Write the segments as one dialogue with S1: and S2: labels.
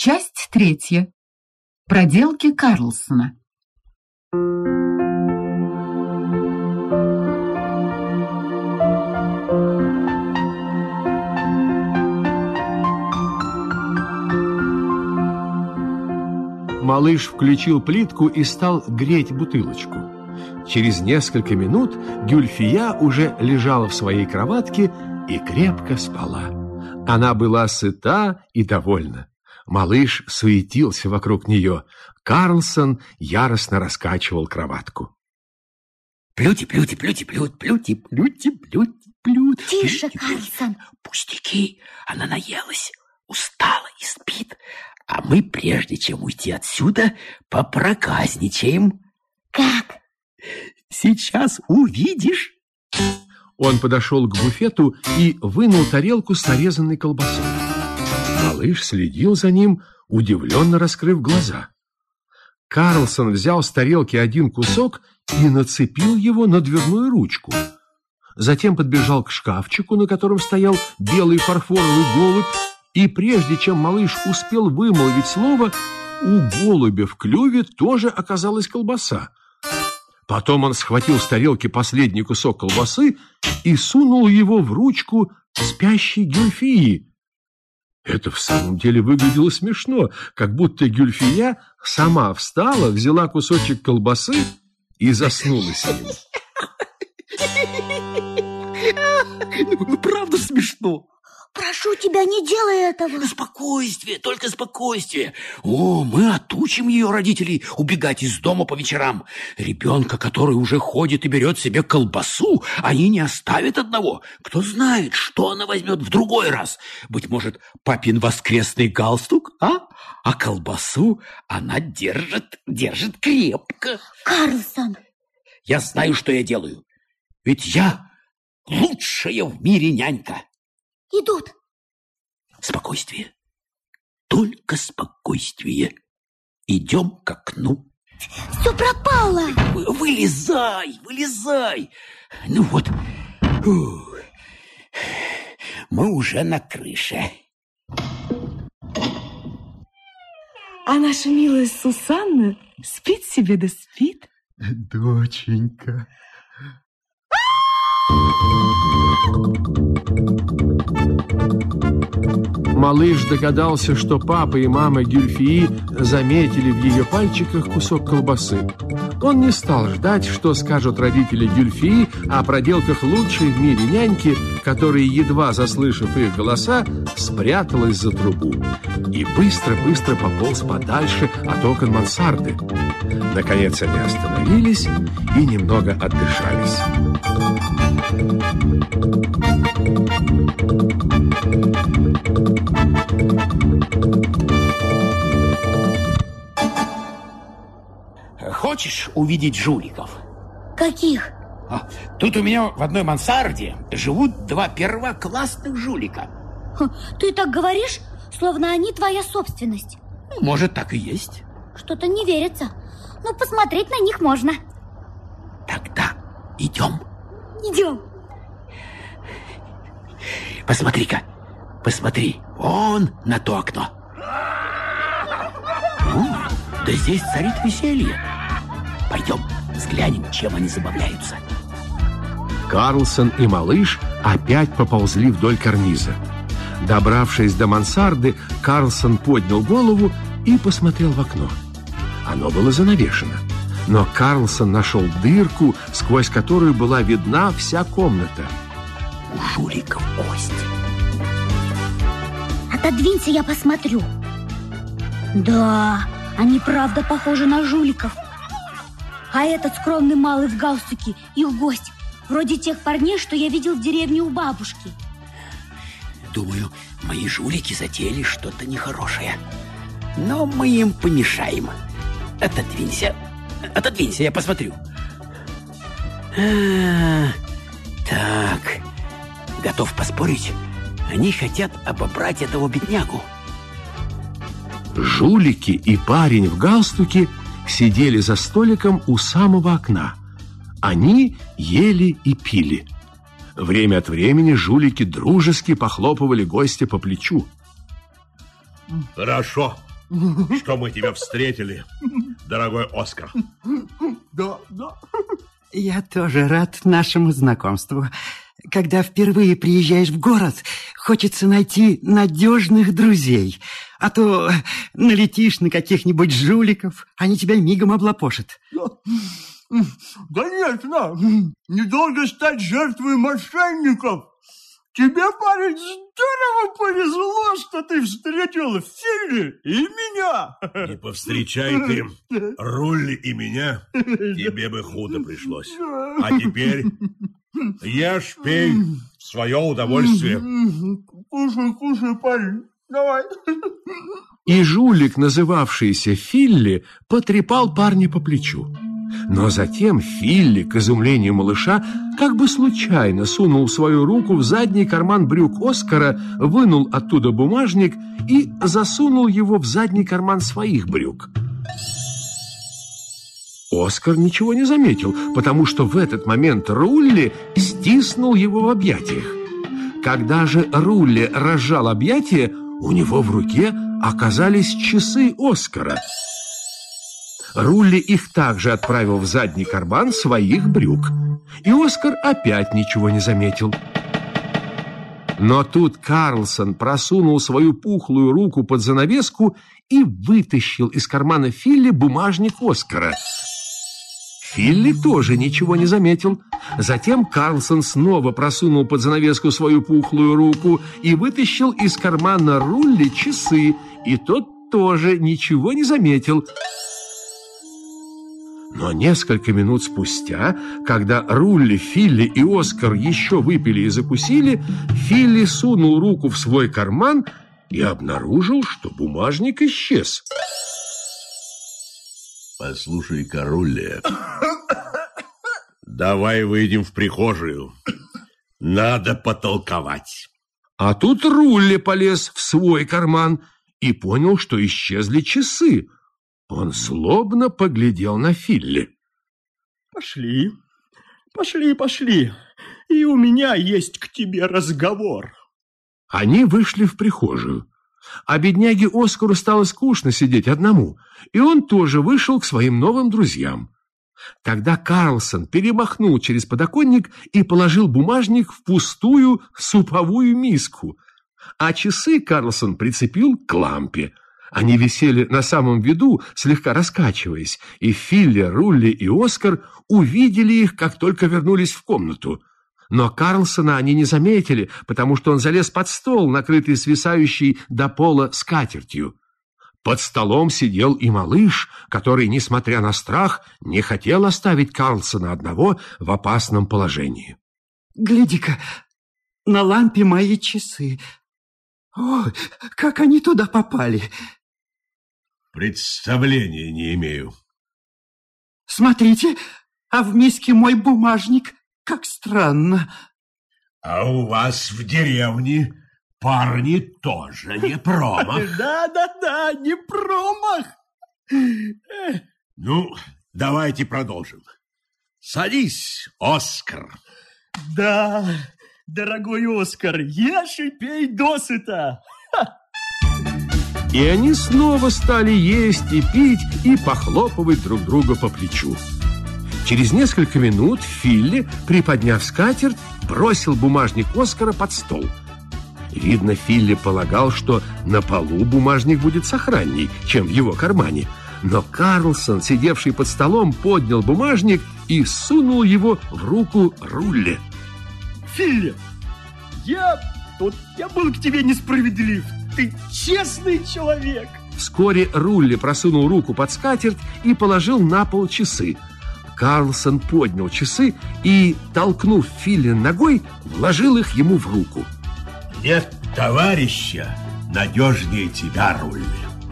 S1: Часть 3. Проделки Карлсона.
S2: Малыш включил плитку и стал греть бутылочку. Через несколько минут Гюльфия уже лежала в своей кроватке и крепко спала. Она была сыта и довольна. Малыш суетился вокруг нее. Карлсон яростно раскачивал кроватку.
S3: Плюти, плюти, плюти, плют, плюти, плюти, плюти, плют.
S4: Тише, Карлсон.
S3: Пустяки, она наелась, устала и спит. А мы, прежде чем уйти отсюда, попроказничаем.
S4: Как?
S3: Сейчас увидишь.
S2: Он подошел к буфету и вынул тарелку с нарезанной колбасой. Малыш следил за ним, удивленно раскрыв глаза. Карлсон взял с тарелки один кусок и нацепил его на дверную ручку. Затем подбежал к шкафчику, на котором стоял белый фарфоровый голубь, и прежде чем малыш успел вымолвить слово, у голубя в клюве тоже оказалась колбаса. Потом он схватил с тарелки последний кусок колбасы и сунул его в ручку спящей Гюльфии. Это в самом деле выглядело смешно, как будто Гюльфия сама встала, взяла кусочек колбасы и заснула с ним.
S3: Правда смешно?
S4: Прошу тебя, не делай этого.
S3: Спокойствие, только спокойствие. О, мы отучим ее родителей убегать из дома по вечерам. Ребенка, который уже ходит и берет себе колбасу, они не оставят одного. Кто знает, что она возьмет в другой раз. Быть может, папин воскресный галстук, а? А колбасу она держит крепко.
S4: Карлсон.
S3: Я знаю, что я делаю. Ведь я лучшая в мире нянька.
S4: Идут.
S3: Спокойствие. Только спокойствие. Идем к окну.
S4: Все пропало.
S3: Вылезай, вылезай. Ну вот. Мы уже на крыше.
S5: А наша милая Сусанна спит себе да спит.
S6: Доченька.
S2: Малыш догадался, что папа и мама Гюльфии заметили в ее пальчиках кусок колбасы. Он не стал ждать, что скажут родители Гюльфии о проделках лучшей в мире няньки, которая, едва заслышав их голоса, спряталась за трубу и быстро-быстро пополз подальше от окон мансарды. Наконец они остановились и немного отдышались.
S3: Хочешь увидеть жуликов?
S4: Каких?
S3: Тут у меня в одной мансарде живут два первоклассных жулика.
S4: Ты так говоришь, словно они твоя собственность.
S3: Может, так и есть.
S4: Что-то не верится. Но посмотреть на них можно.
S3: Тогда идем.
S4: Идем.
S3: Посмотри-ка, посмотри, вон на то окно. Да здесь царит веселье. Пойдем, взглянем, чем они забавляются.
S2: Карлсон и малыш опять поползли вдоль карниза. Добравшись до мансарды, Карлсон поднял голову и посмотрел в окно. Оно было занавешено, но Карлсон нашел дырку, сквозь которую была видна вся комната.
S3: У жуликов кость.
S4: Отодвинься, я посмотрю. Да, они правда похожи на жуликов. А этот скромный малый в галстуке их гость, вроде тех парней, что я видел в деревне у бабушки.
S3: Думаю, мои жулики затеяли что-то нехорошее. Но мы им помешаем. Отодвинься, я посмотрю. Так, готов поспорить, они хотят обобрать этого беднягу.
S2: Жулики и парень в галстуке сидели за столиком у самого окна. Они ели и пили. Время от времени жулики дружески похлопывали гостя по плечу.
S6: Хорошо,
S7: что мы тебя встретили, дорогой Оскар.
S6: Да.
S8: Я тоже рад нашему знакомству. Когда впервые приезжаешь в город, хочется найти надежных друзей. А то налетишь на каких-нибудь жуликов, они тебя мигом облапошат.
S6: Конечно, недолго стать жертвой мошенников. Тебе, парень, здорово повезло, что ты встретил Филли и меня.
S7: Не повстречай ты Рулли и меня, тебе бы худо пришлось. А теперь ешь, пей в свое удовольствие.
S6: Кушай, парень, давай.
S2: И жулик, называвшийся Филли, потрепал парня по плечу. Но затем Филли, к изумлению малыша, как бы случайно сунул свою руку в задний карман брюк Оскара, вынул оттуда бумажник и засунул его в задний карман своих брюк. Оскар ничего не заметил, потому что в этот момент Рулли стиснул его в объятиях. Когда же Рулли разжал объятия, у него в руке оказались часы Оскара. Рулли их также отправил в задний карман своих брюк. И Оскар опять ничего не заметил. Но тут Карлсон просунул свою пухлую руку под занавеску и вытащил из кармана Филли бумажник Оскара. Филли тоже ничего не заметил. Затем Карлсон снова просунул под занавеску свою пухлую руку и вытащил из кармана Рулли часы, и тот тоже ничего не заметил. Но несколько минут спустя, когда Рулли, Филли и Оскар еще выпили и закусили, Филли сунул руку в свой карман и обнаружил, что бумажник исчез.
S7: Послушай-ка, Рулли, давай выйдем в прихожую. Надо потолковать.
S2: А тут Рулли полез в свой карман и понял, что исчезли часы. Он злобно поглядел на Филли.
S6: Пошли. И у меня есть к тебе разговор.
S2: Они вышли в прихожую. А бедняге Оскару стало скучно сидеть одному, и он тоже вышел к своим новым друзьям. Тогда Карлсон перемахнул через подоконник и положил бумажник в пустую суповую миску, а часы Карлсон прицепил к лампе. Они висели на самом виду, слегка раскачиваясь, и Филли, Рулли и Оскар увидели их, как только вернулись в комнату. Но Карлсона они не заметили, потому что он залез под стол, накрытый свисающей до пола скатертью. Под столом сидел и малыш, который, несмотря на страх, не хотел оставить Карлсона одного в опасном положении.
S8: Гляди-ка, на лампе мои часы. Ой, как они туда попали!
S7: Представления не имею.
S8: Смотрите, а в миске мой бумажник. Как странно.
S7: А у вас в деревне парни тоже не промах.
S6: Да, не промах.
S7: Ну, давайте продолжим. Садись, Оскар.
S6: Да, дорогой Оскар, ешь и пей досыта.
S2: И они снова стали есть и пить и похлопывать друг друга по плечу. Через несколько минут Филли, приподняв скатерть, бросил бумажник Оскара под стол. Видно, Филли полагал, что на полу бумажник будет сохранней, чем в его кармане. Но Карлсон, сидевший под столом, поднял бумажник и сунул его в руку Рулли.
S6: Филли, я был к тебе несправедлив. Ты честный человек.
S2: Вскоре Рулли просунул руку под скатерть и положил на пол часы. Карлсон поднял часы и, толкнув Филли ногой, вложил их ему в руку.
S7: Нет товарища надежнее тебя, Рулли.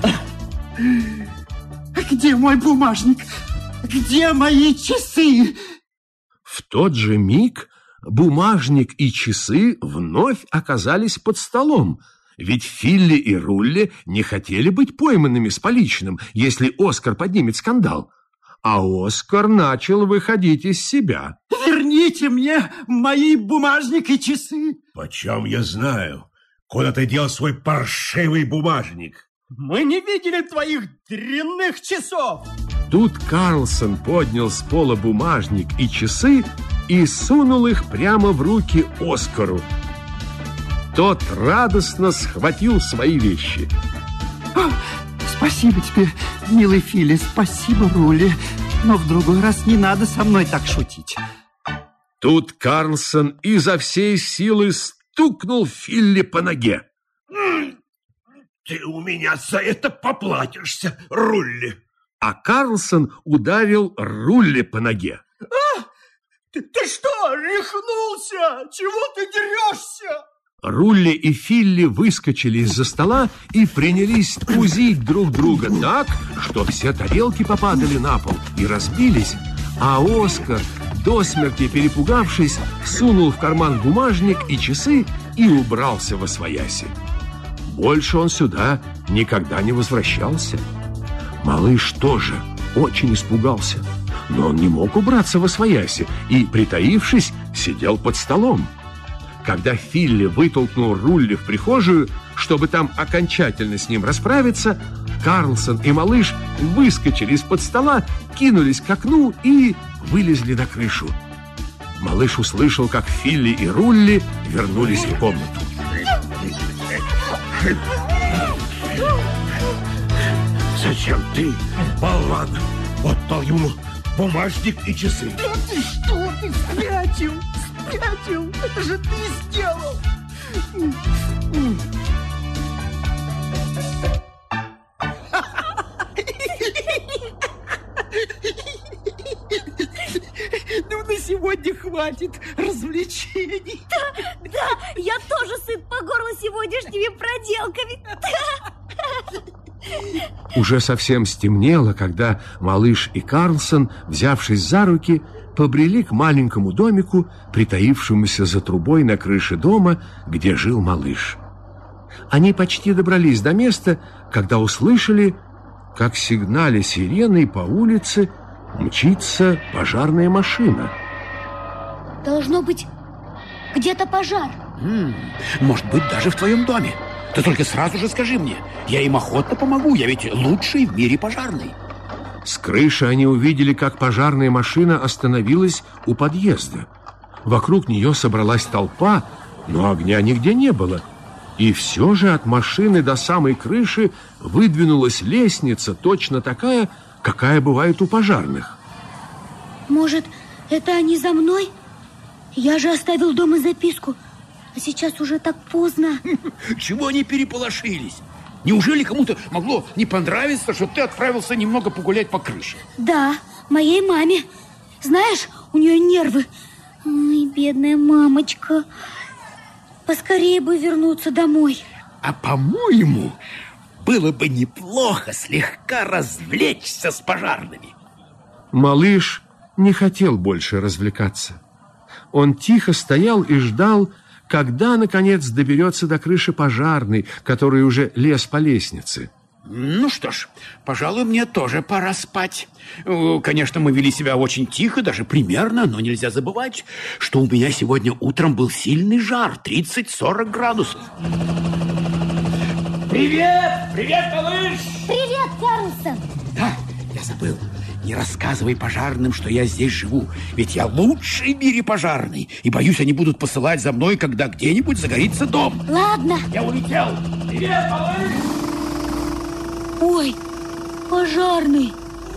S8: Где мой бумажник? Где мои часы?
S2: В тот же миг бумажник и часы вновь оказались под столом, ведь Филли и Рулли не хотели быть пойманными с поличным, если Оскар поднимет скандал. А Оскар начал выходить из себя.
S8: Верните мне мои бумажник и часы.
S7: Почем я знаю, куда ты дел свой паршивый бумажник?
S6: Мы не видели твоих дрянных часов.
S2: Тут Карлсон поднял с пола бумажник и часы и сунул их прямо в руки Оскару. Тот радостно схватил свои вещи.
S8: Спасибо тебе, милый Филли, спасибо, Рулли. Но в другой раз не надо со мной так шутить.
S2: Тут Карлсон изо всей силы стукнул Филли по ноге.
S7: Ты у меня за это поплатишься, Рулли.
S2: А Карлсон ударил Рулли по ноге.
S6: Ты что, рехнулся? Чего ты дерешься?
S2: Рулли и Филли выскочили из-за стола и принялись тузить друг друга так, что все тарелки попадали на пол и разбились, а Оскар, до смерти перепугавшись, сунул в карман бумажник и часы и убрался восвояси. Больше он сюда никогда не возвращался. Малыш тоже очень испугался, но он не мог убраться восвояси и, притаившись, сидел под столом. Когда Филли вытолкнул Рулли в прихожую, чтобы там окончательно с ним расправиться, Карлсон и малыш выскочили из-под стола, кинулись к окну и вылезли на крышу. Малыш услышал, как Филли и Рулли вернулись в комнату.
S7: Зачем ты, болван, отдал ему бумажник и часы?
S6: Да ты что, ты спятил? Спятил? Это же ты сделал!
S8: Ну, на сегодня хватит развлечений.
S4: Да, я тоже сыт по горло сегодняшними проделками.
S2: Уже совсем стемнело, когда малыш и Карлсон, взявшись за руки, побрели к маленькому домику, притаившемуся за трубой на крыше дома, где жил малыш. Они почти добрались до места, когда услышали, как сигналя сиреной по улице мчится пожарная машина.
S4: Должно быть, где-то пожар.
S3: Может быть, даже в твоем доме. Ты только сразу же скажи мне. Я им охотно помогу, я ведь лучший в мире пожарный.
S2: С крыши они увидели, как пожарная машина остановилась у подъезда. Вокруг нее собралась толпа, но огня нигде не было. И все же от машины до самой крыши выдвинулась лестница, точно такая, какая бывает у пожарных.
S4: Может, это они за мной? Я же оставил дома записку, а сейчас уже так поздно.
S3: Чего они переполошились? Неужели кому-то могло не понравиться, что ты отправился немного погулять по крыше?
S4: Да, моей маме. Знаешь, у нее нервы. Ой, бедная мамочка. Поскорее бы вернуться домой.
S3: А по-моему, было бы неплохо слегка развлечься с пожарными.
S2: Малыш не хотел больше развлекаться. Он тихо стоял и ждал, когда, наконец, доберется до крыши пожарной, который уже лез по лестнице.
S3: Ну что ж, пожалуй, мне тоже пора спать. Конечно, мы вели себя очень тихо, даже примерно, но нельзя забывать, что у меня сегодня утром был сильный жар, 30-40 градусов. Привет! Привет, малыш!
S4: Привет, Карлсон!
S3: Да, я забыл. Не рассказывай пожарным, что я здесь живу, ведь я лучший в мире пожарный, и боюсь, они будут посылать за мной, когда где-нибудь загорится дом.
S4: Ладно.
S3: Я улетел. Привет, малыш!
S4: Ой, пожарный.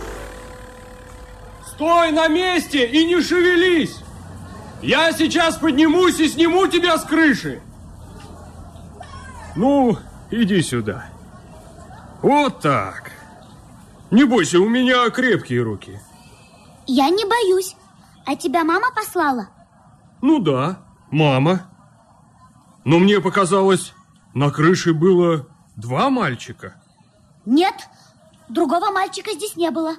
S6: Стой на месте и не шевелись! Я сейчас поднимусь и сниму тебя с крыши. Ну, иди сюда. Вот так. Не бойся, у меня крепкие руки.
S4: Я не боюсь. А тебя мама послала?
S6: Ну да, мама. Но мне показалось, на крыше было 2 мальчика.
S4: Нет, другого мальчика здесь не было.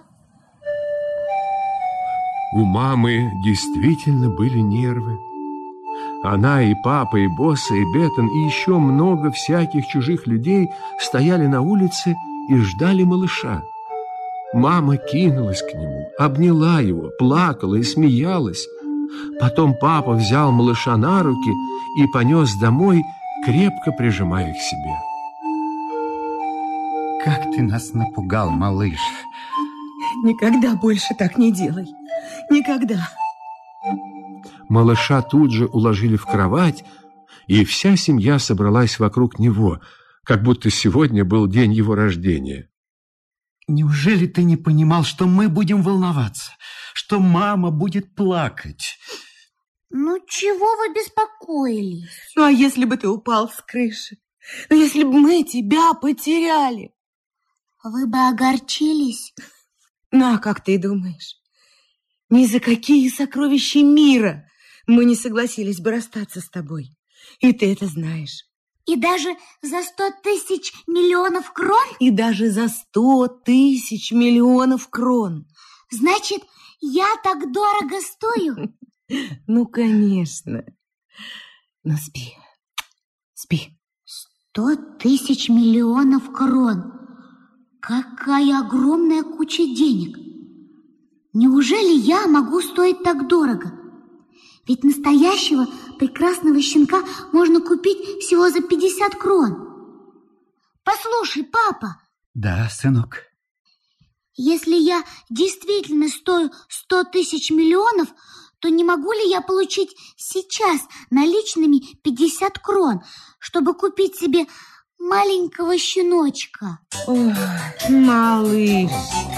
S2: У мамы действительно были нервы. Она и папа, и Босса, и Беттон, и еще много всяких чужих людей стояли на улице и ждали малыша. Мама кинулась к нему, обняла его, плакала и смеялась. Потом папа взял малыша на руки и понес домой, крепко прижимая к себе.
S8: как ты нас напугал, малыш.
S5: Никогда больше так не делай. Никогда.
S2: Малыша тут же уложили в кровать, и вся семья собралась вокруг него, как будто сегодня был день его рождения.
S8: Неужели ты не понимал, что мы будем волноваться, что мама будет плакать?
S4: Ну, чего вы беспокоились?
S5: Ну, а если бы ты упал с крыши? Ну, если бы мы тебя потеряли?
S4: Вы бы огорчились?
S5: Ну, а как ты думаешь? Ни за какие сокровища мира мы не согласились бы расстаться с тобой. И ты это знаешь.
S4: И даже за 100 тысяч миллионов крон?
S5: И даже за 100 тысяч миллионов крон.
S4: Значит, я так дорого стою?
S5: Ну, конечно. Ну, спи. Спи.
S4: 100 тысяч миллионов крон. Какая огромная куча денег. Неужели я могу стоить так дорого? Ведь настоящего прекрасного щенка можно купить всего за 50 крон. Послушай, папа.
S8: Да, сынок.
S4: Если я действительно стою 100 тысяч миллионов, то не могу ли я получить сейчас наличными 50 крон, чтобы купить себе маленького щеночка?
S5: Ой, малыш.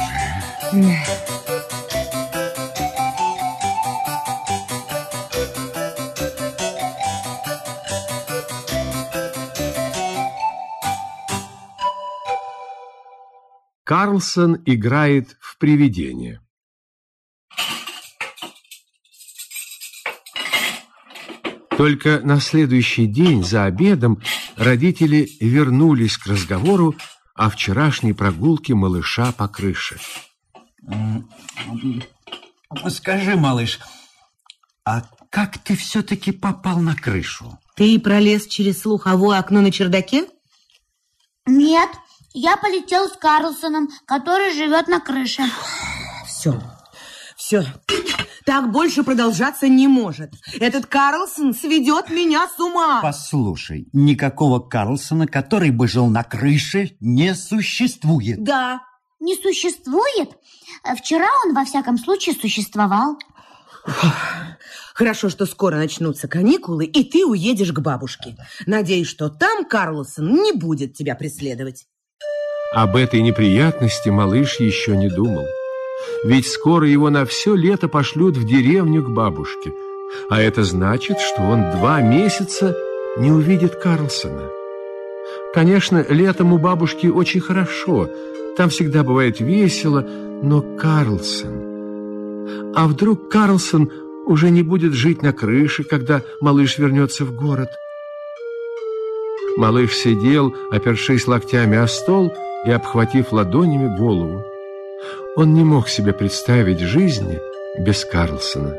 S2: Карлсон играет в привидение. Только на следующий день за обедом родители вернулись к разговору о вчерашней прогулке малыша по крыше.
S8: Скажи, малыш, а как ты все-таки попал на крышу?
S5: Ты пролез через слуховое окно на чердаке?
S4: Нет, я полетел с Карлсоном, который живет на крыше.
S5: Все. Так больше продолжаться не может. Этот Карлсон сведет меня с ума.
S8: Послушай, никакого Карлсона, который бы жил на крыше, не существует.
S5: Да.
S4: Не существует? Вчера он, во всяком случае, существовал.
S5: Хорошо, что скоро начнутся каникулы, и ты уедешь к бабушке. Надеюсь, что там Карлсон не будет тебя преследовать.
S2: Об этой неприятности малыш еще не думал. Ведь скоро его на все лето пошлют в деревню к бабушке. А это значит, что он 2 месяца не увидит Карлсона. Конечно, летом у бабушки очень хорошо. Там всегда бывает весело. Но Карлсон... А вдруг Карлсон уже не будет жить на крыше, когда малыш вернется в город? Малыш сидел, опершись локтями о стол и обхватив ладонями голову. Он не мог себе представить жизни без Карлсона.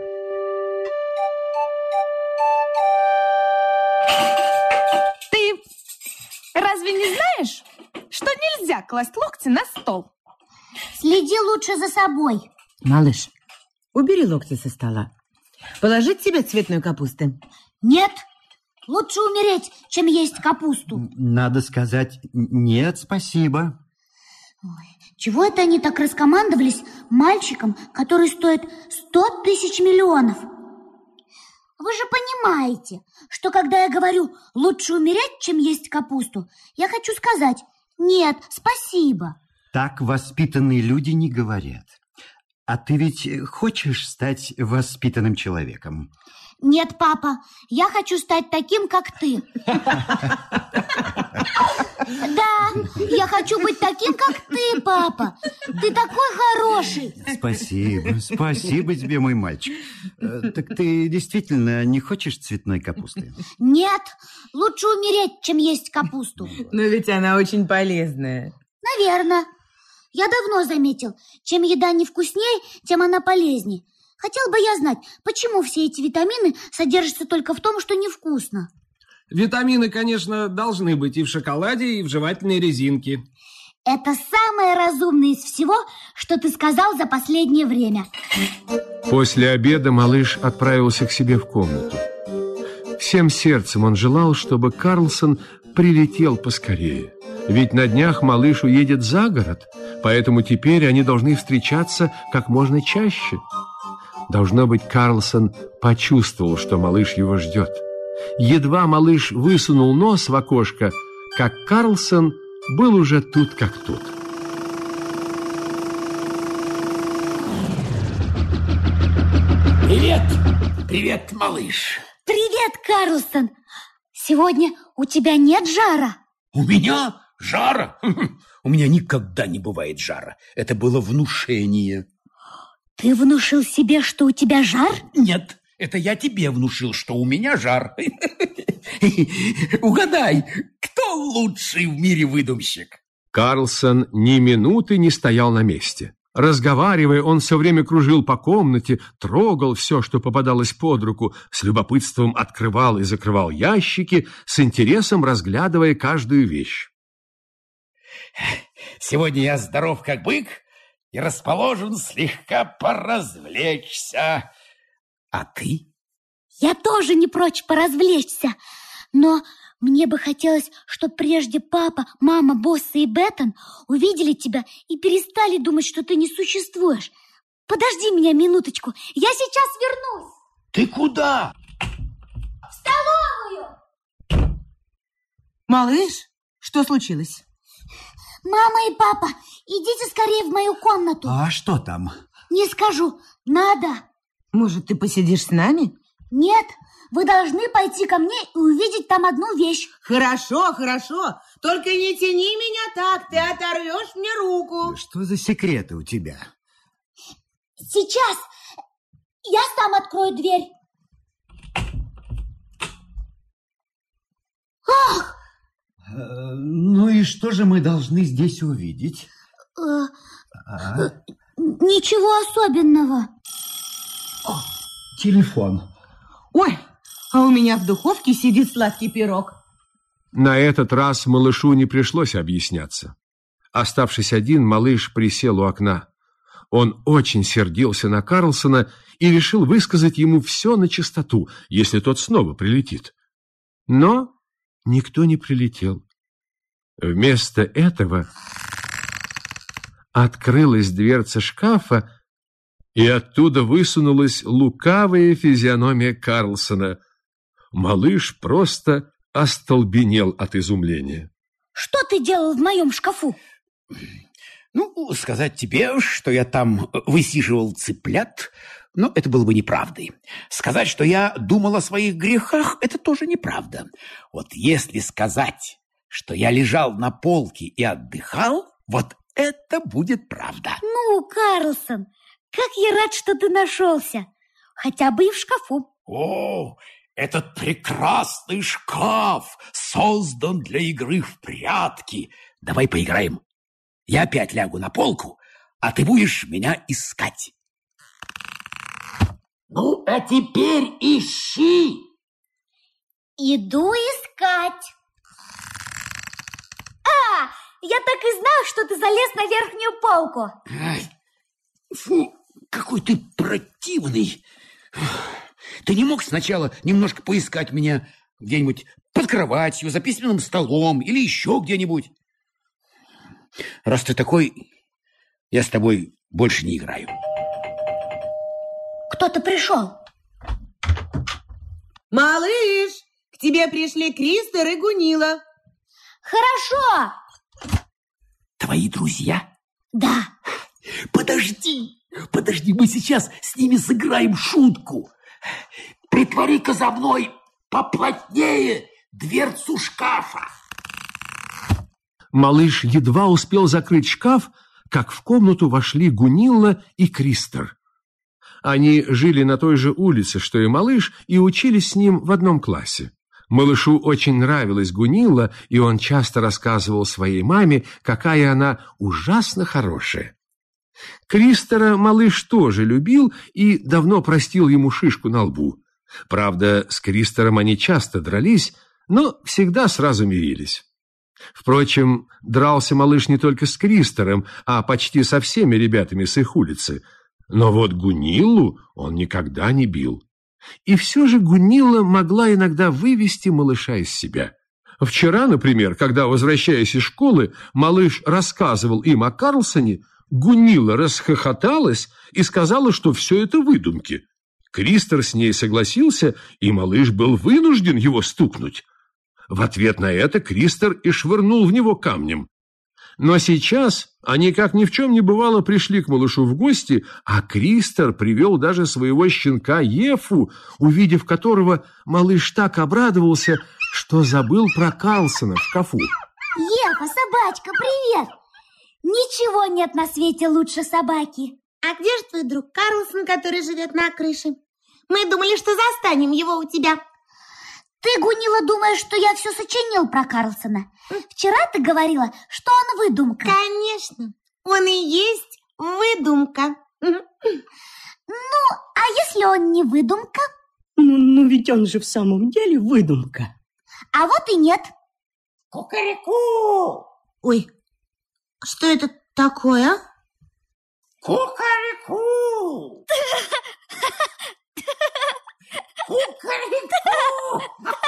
S9: Ты разве не знаешь, что нельзя класть локти на стол?
S4: Следи лучше за собой.
S5: Малыш, убери локти со стола. Положить тебе цветной капусты?
S4: Нет, лучше умереть, чем есть капусту.
S8: Надо сказать, нет, спасибо.
S4: Ой, чего это они так раскомандовались мальчиком, который стоит 100 тысяч миллионов? Вы же понимаете, что когда я говорю «лучше умереть, чем есть капусту», я хочу сказать «нет, спасибо».
S8: Так воспитанные люди не говорят. А ты ведь хочешь стать воспитанным человеком?
S4: Нет, папа, я хочу стать таким, как ты. Да, я хочу быть таким, как ты, папа. Ты такой хороший.
S8: Спасибо тебе, мой мальчик. Так ты действительно не хочешь цветной капусты?
S4: Нет, лучше умереть, чем есть капусту.
S5: Но ведь она очень полезная.
S4: Наверное. Я давно заметил, чем еда не вкуснее, тем она полезнее. Хотел бы я знать, почему все эти витамины содержатся только в том, что невкусно.
S6: Витамины, конечно, должны быть и в шоколаде, и в жевательной резинке.
S4: Это самое разумное из всего, что ты сказал за последнее время.
S2: После обеда малыш отправился к себе в комнату. Всем сердцем он желал, чтобы Карлсон прилетел поскорее. Ведь на днях малыш уедет за город, поэтому теперь они должны встречаться как можно чаще. Должно быть, Карлсон почувствовал, что малыш его ждет. Едва малыш высунул нос в окошко, как Карлсон был уже тут как тут.
S3: Привет! Привет, малыш!
S4: Привет, Карлсон! Сегодня у тебя нет жара?
S3: У меня жара? У меня никогда не бывает жара. Это было внушение.
S4: Ты внушил себе, что у тебя жар?
S3: Нет, это я тебе внушил, что у меня жар. Угадай, кто лучший в мире выдумщик?
S2: Карлсон ни минуты не стоял на месте. Разговаривая, он все время кружил по комнате, трогал все, что попадалось под руку, с любопытством открывал и закрывал ящики, с интересом разглядывая каждую вещь.
S3: Сегодня я здоров как бык и расположен слегка поразвлечься. А ты?
S4: Я тоже не прочь поразвлечься, но мне бы хотелось, чтобы прежде папа, мама, Босса и Беттон увидели тебя и перестали думать, что ты не существуешь. Подожди меня минуточку, я сейчас вернусь.
S3: Ты куда?
S4: В столовую.
S5: Малыш, что случилось?
S4: Мама и папа, идите скорее в мою комнату.
S8: А что там?
S4: Не скажу, надо.
S5: Может, ты посидишь с нами?
S4: Нет, вы должны пойти ко мне и увидеть там одну вещь.
S5: Хорошо, хорошо. Только не тяни меня так, ты оторвешь мне руку.
S8: Что за секреты у тебя?
S4: Сейчас я сам открою дверь. Ах!
S8: Ну и что же мы должны здесь увидеть?
S4: Ничего особенного.
S8: Телефон.
S5: Ой, а у меня в духовке сидит сладкий пирог.
S2: На этот раз малышу не пришлось объясняться. Оставшись один, малыш присел у окна. Он очень сердился на Карлсона и решил высказать ему все начистоту, если тот снова прилетит. Но никто не прилетел. Вместо этого открылась дверца шкафа, и оттуда высунулась лукавая физиономия Карлсона. Малыш просто остолбенел от изумления.
S4: Что ты делал в моем шкафу?
S3: Ну, сказать тебе, что я там высиживал цыплят, но это было бы неправдой. Сказать, что я думал о своих грехах, это тоже неправда. Вот если сказать, что я лежал на полке и отдыхал, вот это будет правда.
S4: Ну, Карлсон, как я рад, что ты нашелся. Хотя бы и в шкафу.
S3: О, этот прекрасный шкаф создан для игры в прятки. Давай поиграем. Я опять лягу на полку, а ты будешь меня искать. Ну, а теперь ищи.
S4: Иду искать. Я так и знал, что ты залез на верхнюю полку.
S3: Ай, фу, какой ты противный. Ты не мог сначала немножко поискать меня где-нибудь под кроватью, за письменным столом или еще где-нибудь? Раз ты такой, я с тобой больше не играю.
S4: Кто-то пришел.
S5: Малыш, к тебе пришли Кристер и Гунила.
S4: Хорошо.
S3: Твои друзья?
S4: Да.
S3: Подожди, мы сейчас с ними сыграем шутку. Притвори-ка за мной поплотнее дверцу шкафа.
S2: Малыш едва успел закрыть шкаф, как в комнату вошли Гунилла и Кристер. Они жили на той же улице, что и малыш, и учились с ним в одном классе. Малышу очень нравилась Гунилла, и он часто рассказывал своей маме, какая она ужасно хорошая. Кристера малыш тоже любил и давно простил ему шишку на лбу. Правда, с Кристером они часто дрались, но всегда сразу мирились. Впрочем, дрался малыш не только с Кристером, а почти со всеми ребятами с их улицы. Но вот Гуниллу он никогда не бил. И все же Гунилла могла иногда вывести малыша из себя. Вчера, например, когда, возвращаясь из школы, малыш рассказывал им о Карлсоне, Гунилла расхохоталась и сказала, что все это выдумки. Кристер с ней согласился, и малыш был вынужден его стукнуть. В ответ на это Кристер и швырнул в него камнем. Но сейчас они, как ни в чем не бывало, пришли к малышу в гости, а Кристер привел даже своего щенка Ефу, увидев которого малыш так обрадовался, что забыл про Карлсона в шкафу.
S4: Ефа, собачка, привет! Ничего нет на свете лучше собаки.
S10: А где же твой друг Карлсон, который живет на крыше? Мы думали, что застанем его у тебя.
S4: Ты, Гунилла, думаешь, что я все сочинил про Карлсона? Вчера ты говорила, что он выдумка.
S10: Конечно, он и есть выдумка.
S4: Ну, а если он не выдумка?
S5: Ну ведь он же в самом деле выдумка.
S4: А вот и нет.
S10: Кукареку! Ой, что это такое, а?
S3: Кукареку! Кукареку!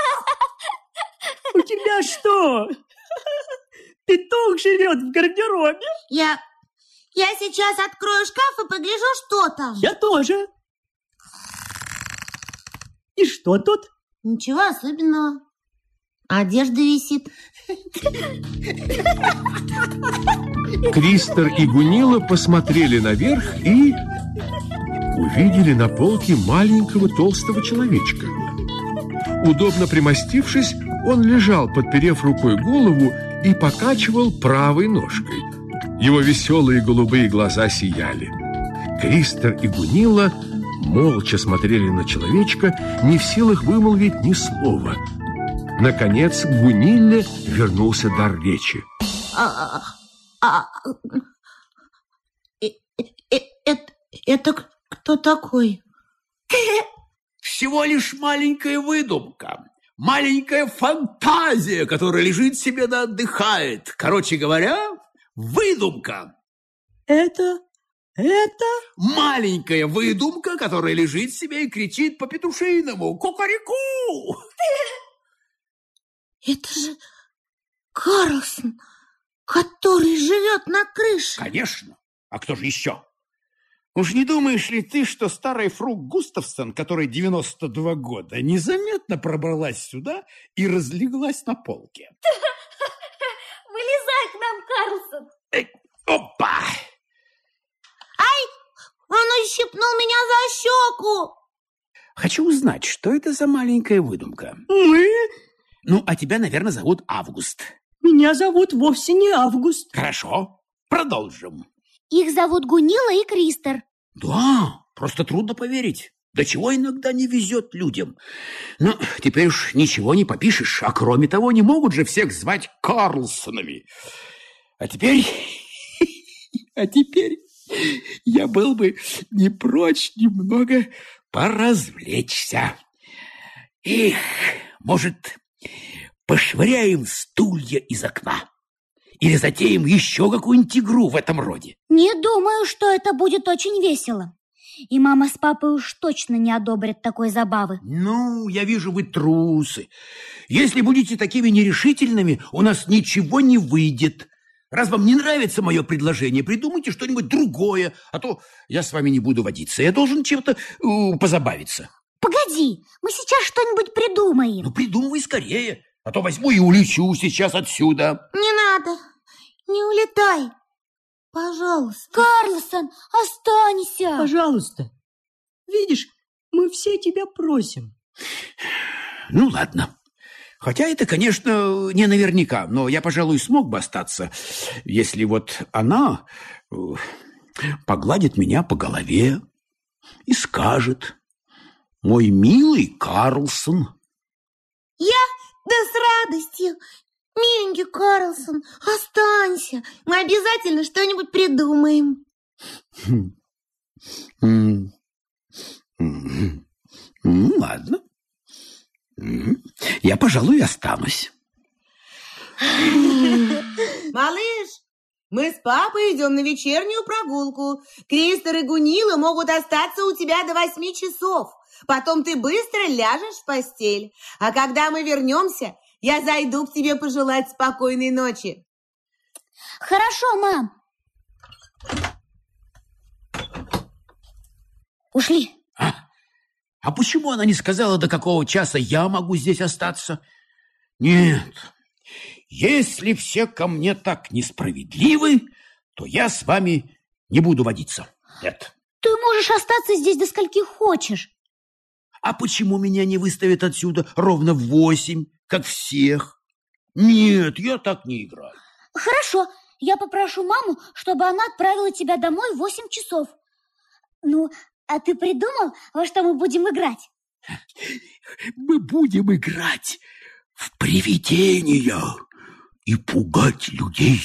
S5: У тебя что? Петух живет в гардеробе?
S10: Я сейчас открою шкаф и погляжу, что там.
S5: Я тоже. И что тут?
S10: Ничего особенного. Одежда висит.
S2: Кристер и Гунилла посмотрели наверх и увидели на полке маленького толстого человечка. Удобно примостившись, он лежал, подперев рукой голову, и покачивал правой ножкой. Его веселые голубые глаза сияли. Кристер и Гунилла молча смотрели на человечка, не в силах вымолвить ни слова. Наконец Гунилле вернулся дар речи.
S10: Это кто такой?
S3: Всего лишь маленькая выдумка. Маленькая фантазия, которая лежит себе да отдыхает. Короче говоря, выдумка.
S5: Это?
S3: Маленькая выдумка, которая лежит себе и кричит по-петушиному: кукареку!
S10: Это же Карлсон, который живет на крыше.
S3: Конечно. А кто же еще? Уж не думаешь ли ты, что старая фру Густавсон, которой 92 года, незаметно пробралась сюда и разлеглась на полке?
S4: Вылезай к нам, Карлсон.
S3: Опа!
S10: Ай, он ущипнул меня за щеку.
S3: Хочу узнать, что это за маленькая выдумка.
S5: Мы?
S3: Ну, а тебя, наверное, зовут Август.
S5: Меня зовут вовсе не Август.
S3: Хорошо, продолжим.
S4: Их зовут Гунилла и Кристер.
S3: Да, просто трудно поверить. До чего иногда не везет людям. Но теперь уж ничего не попишешь. А кроме того, не могут же всех звать Карлсонами. А теперь я был бы не прочь немного поразвлечься. Эх, может, пошвыряем стулья из окна? Или затеем еще какую-нибудь игру в этом роде?
S4: Не думаю, что это будет очень весело. И мама с папой уж точно не одобрят такой забавы.
S3: Ну, я вижу, вы трусы. Если будете такими нерешительными, у нас ничего не выйдет. Раз вам не нравится мое предложение, придумайте что-нибудь другое, а то я с вами не буду водиться. Я должен чем-то позабавиться.
S4: Погоди, мы сейчас что-нибудь придумаем.
S3: Ну, придумывай скорее, а то возьму и улечу сейчас отсюда.
S10: Не надо, не улетай. Пожалуйста.
S4: Карлсон, останься.
S5: Пожалуйста. Видишь, мы все тебя просим.
S3: Ну, ладно. Хотя это, конечно, не наверняка, но я, пожалуй, смог бы остаться, если вот она погладит меня по голове и скажет: мой милый Карлсон.
S10: Да с радостью. Миленький Карлсон, останься. Мы обязательно что-нибудь придумаем.
S3: Ладно. Я, пожалуй, останусь.
S10: Малыш, мы с папой идем на вечернюю прогулку. Кристер и Гунилла могут остаться у тебя до 8 часов. Потом ты быстро ляжешь в постель. А когда мы вернемся, Я зайду к тебе пожелать спокойной ночи.
S4: Хорошо, мам. Ушли.
S3: А почему она не сказала, до какого часа я могу здесь остаться? Нет, если все ко мне так несправедливы, то я с вами не буду водиться. Нет.
S4: Ты можешь остаться здесь до скольки хочешь.
S3: А почему меня не выставят отсюда ровно в 8, как всех? Нет, я так не играю.
S4: Хорошо, я попрошу маму, чтобы она отправила тебя домой в 8 часов. Ну, а ты придумал, во что мы будем играть?
S3: Мы будем играть в привидения и пугать людей.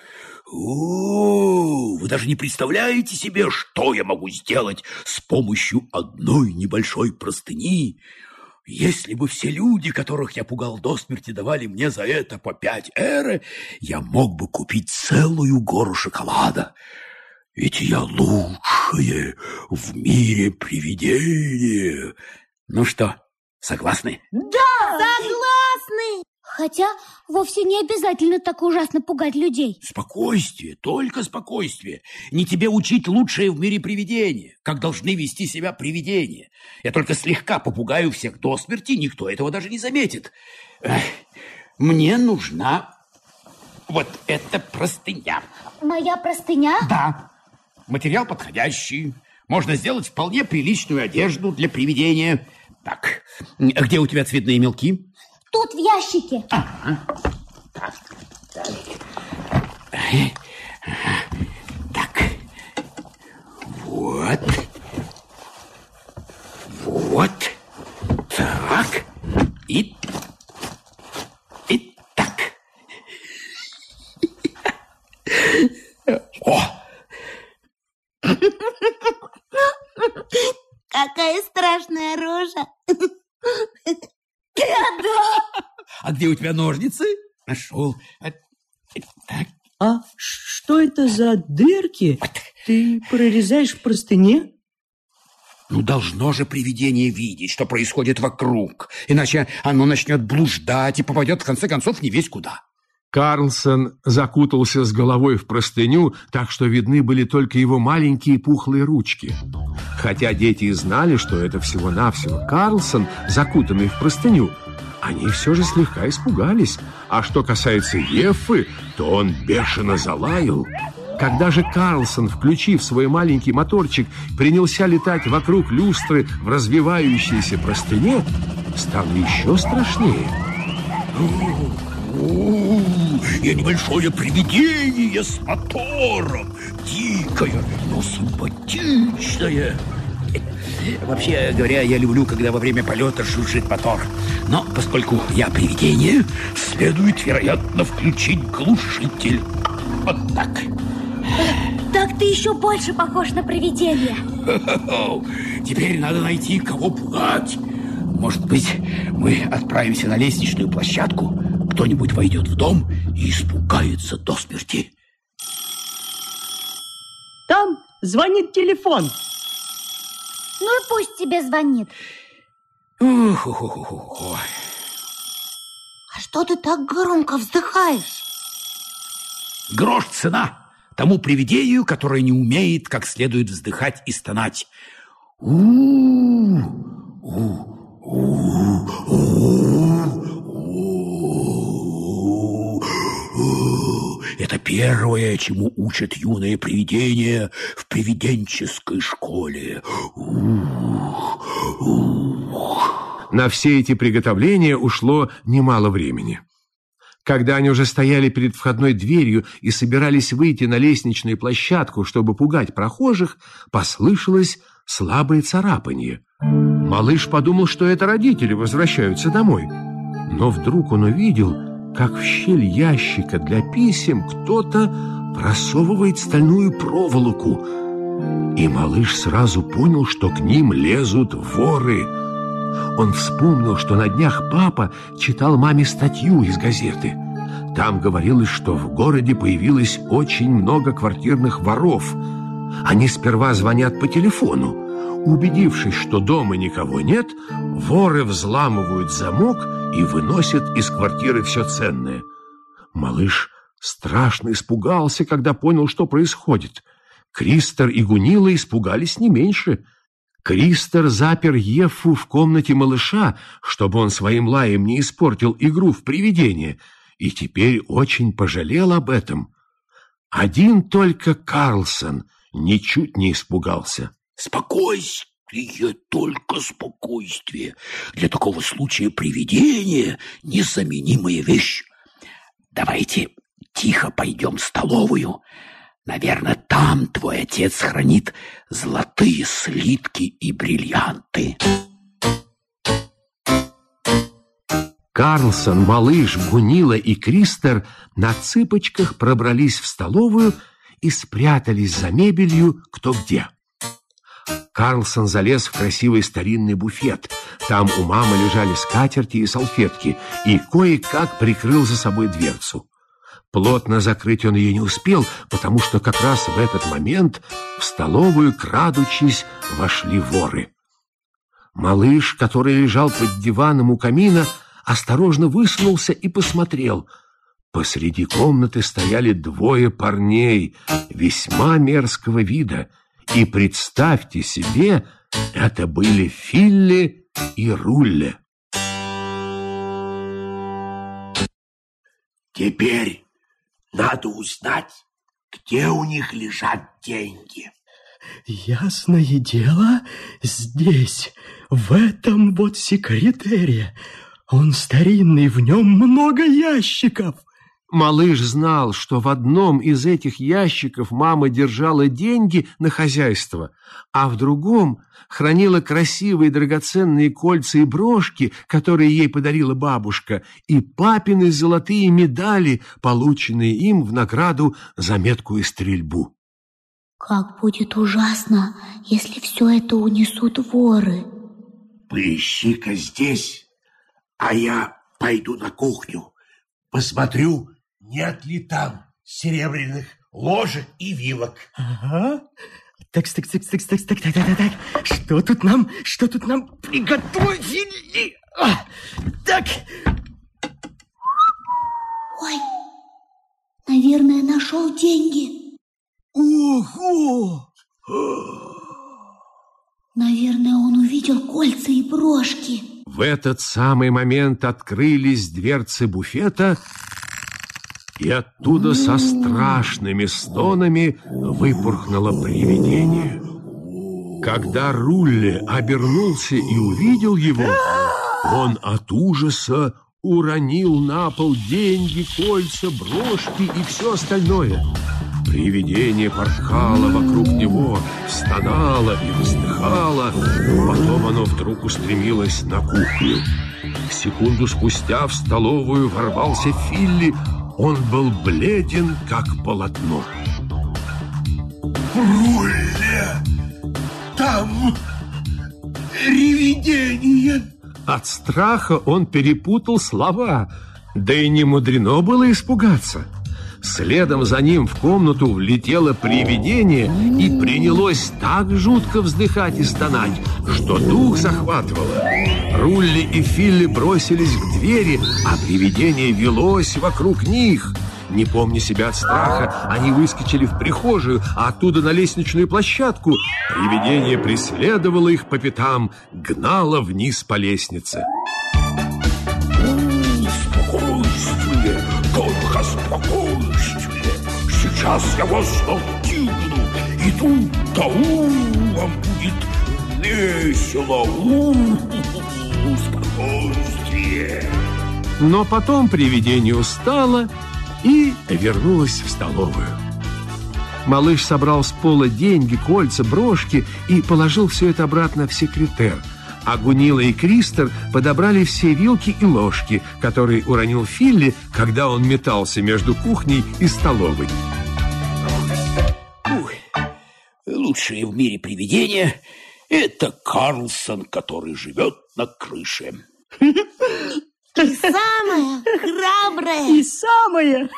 S3: О, вы даже не представляете себе, что я могу сделать с помощью одной небольшой простыни. Если бы все люди, которых я пугал до смерти, давали мне за это по 5 эры, я мог бы купить целую гору шоколада. Ведь я лучшее в мире привидение. Ну что, согласны?
S4: Да, согласны. Хотя вовсе не обязательно так ужасно пугать людей.
S3: Спокойствие, только спокойствие. Не тебе учить лучшее в мире привидение, как должны вести себя привидения. Я только слегка попугаю всех до смерти, никто этого даже не заметит. Мне нужна вот эта простыня.
S4: Моя простыня?
S3: Да. Материал подходящий. Можно сделать вполне приличную одежду для привидения. Так, где у тебя цветные мелки?
S4: Тут, в ящике.
S3: Так. Вот. Вот. Так. И так. О!
S10: Какая страшная рожа.
S4: Да.
S3: А где у тебя ножницы? Нашел.
S5: А что это за дырки? Ты прорезаешь в простыне?
S3: Ну, должно же привидение видеть, что происходит вокруг. Иначе оно начнет блуждать и попадет, в конце концов, не весь куда.
S2: Карлсон закутался с головой в простыню, так что видны были только его маленькие пухлые ручки. Хотя дети и знали, что это всего-навсего Карлсон, закутанный в простыню, они все же слегка испугались. А что касается Ефы, то он бешено залаял. Когда же Карлсон, включив свой маленький моторчик, принялся летать вокруг люстры в развивающейся простыне, стало еще страшнее.
S3: Я небольшое привидение с мотором. Дикое, но симпатичное. Вообще говоря, я люблю, когда во время полета жужжит мотор. Но поскольку я привидение, следует, вероятно, включить глушитель. Вот так.
S4: Так ты еще больше похож на привидение.
S3: Теперь надо найти, кого пугать. Может быть, мы отправимся на лестничную площадку? Кто-нибудь войдет в дом и испугается до смерти.
S5: Там звонит телефон.
S4: Ну и пусть тебе звонит.
S10: А что ты так громко вздыхаешь?
S3: Грош цена тому привидению, которое не умеет как следует вздыхать и стонать. Это первое, чему учат юные привидения в привиденческой школе.
S2: На все эти приготовления ушло немало времени. Когда они уже стояли перед входной дверью и собирались выйти на лестничную площадку, чтобы пугать прохожих, послышалось слабое царапанье. Малыш подумал, что это родители возвращаются домой. Но вдруг он увидел, как в щель ящика для писем кто-то просовывает стальную проволоку. И малыш сразу понял, что к ним лезут воры. Он вспомнил, что на днях папа читал маме статью из газеты. Там говорилось, что в городе появилось очень много квартирных воров. Они сперва звонят по телефону. Убедившись, что дома никого нет, воры взламывают замок и выносят из квартиры все ценное. Малыш страшно испугался, когда понял, что происходит. Кристер и Гунила испугались не меньше. Кристер запер Ефу в комнате малыша, чтобы он своим лаем не испортил игру в привидение, и теперь очень пожалел об этом. Один только Карлсон ничуть не испугался.
S3: Спокойствие, только спокойствие. Для такого случая привидение – незаменимая вещь. Давайте тихо пойдем в столовую. Наверное, там твой отец хранит золотые слитки и бриллианты.
S2: Карлсон, малыш, Гунила и Кристер на цыпочках пробрались в столовую и спрятались за мебелью кто где. Карлсон залез в красивый старинный буфет. Там у мамы лежали скатерти и салфетки, и кое-как прикрыл за собой дверцу. Плотно закрыть он ее не успел, потому что как раз в этот момент в столовую, крадучись, вошли воры. Малыш, который лежал под диваном у камина, осторожно высунулся и посмотрел. Посреди комнаты стояли двое парней весьма мерзкого вида. И представьте себе, это были Филли и Рулли.
S3: Теперь надо узнать, где у них лежат деньги.
S11: Ясное дело, здесь, в этом вот секретере. Он старинный, в нем много ящиков.
S2: Малыш знал, что в одном из этих ящиков мама держала деньги на хозяйство, а в другом хранила красивые драгоценные кольца и брошки, которые ей подарила бабушка, и папины золотые медали, полученные им в награду за меткую стрельбу.
S4: Как будет ужасно, если все это унесут воры.
S3: Поищи-ка здесь, а я пойду на кухню, посмотрю, нет ли там серебряных ложек и вилок.
S11: Ага. Так. Что тут нам приготовили? Так.
S4: Ой, наверное, нашел деньги.
S11: Ого!
S4: Наверное, он увидел кольца и брошки.
S2: В этот самый момент открылись дверцы буфета, и оттуда со страшными стонами выпорхнуло привидение. Когда Рулли обернулся и увидел его, он от ужаса уронил на пол деньги, кольца, брошки и все остальное. Привидение порхало вокруг него, стонало и вздыхало. Потом оно вдруг устремилось на кухню. Секунду спустя в столовую ворвался Филли. Он был бледен, как полотно.
S3: Рулли, там привидение.
S2: От страха он перепутал слова, да и не мудрено было испугаться. Следом за ним в комнату влетело привидение и принялось так жутко вздыхать и стонать, что дух захватывало. Рулли и Филли бросились к двери, а привидение велось вокруг них. Не помня себя от страха, они выскочили в прихожую, а оттуда на лестничную площадку. Привидение преследовало их по пятам, гнало вниз по лестнице.
S3: Спокойствие, только спокойствие. Сейчас я вас настигну, и тут вам будет весело. Спокойствие.
S2: Но потом привидение устало и вернулось в столовую. Малыш собрал с пола деньги, кольца, брошки и положил все это обратно в секретер. А Гунила и Кристер подобрали все вилки и ложки, которые уронил Филли, когда он метался между кухней и столовой.
S3: Лучшее в мире привидение – это Карлсон, который живет на крыше.
S10: И самое храброе.
S11: И самое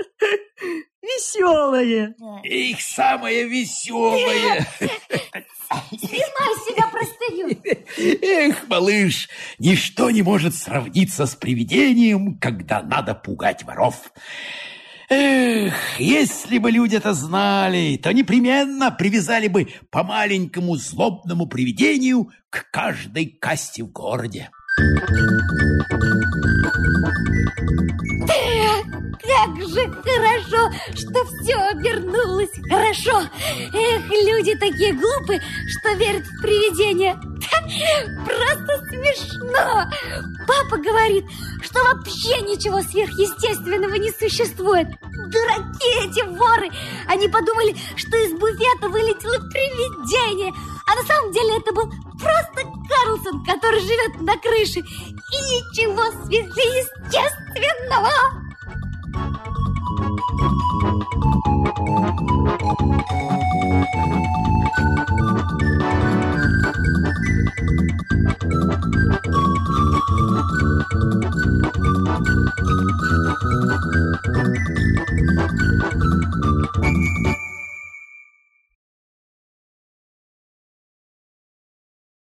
S11: веселое.
S3: Их самое веселое.
S4: Снимай с себя простыню.
S3: Эх, малыш, ничто не может сравниться с привидением, когда надо пугать воров. Эх, если бы люди это знали, то непременно привязали бы по маленькому злобному привидению к каждой кассе в городе.
S4: Как же хорошо, что все обернулось хорошо. Эх, люди такие глупые, что верят в привидения. Просто смешно. Папа говорит, что вообще ничего сверхъестественного не существует. Дураки эти воры. Они подумали, что из буфета вылетело привидение. А на самом деле это был просто Карлсон, который живет на крыше. И ничего сверхъестественного.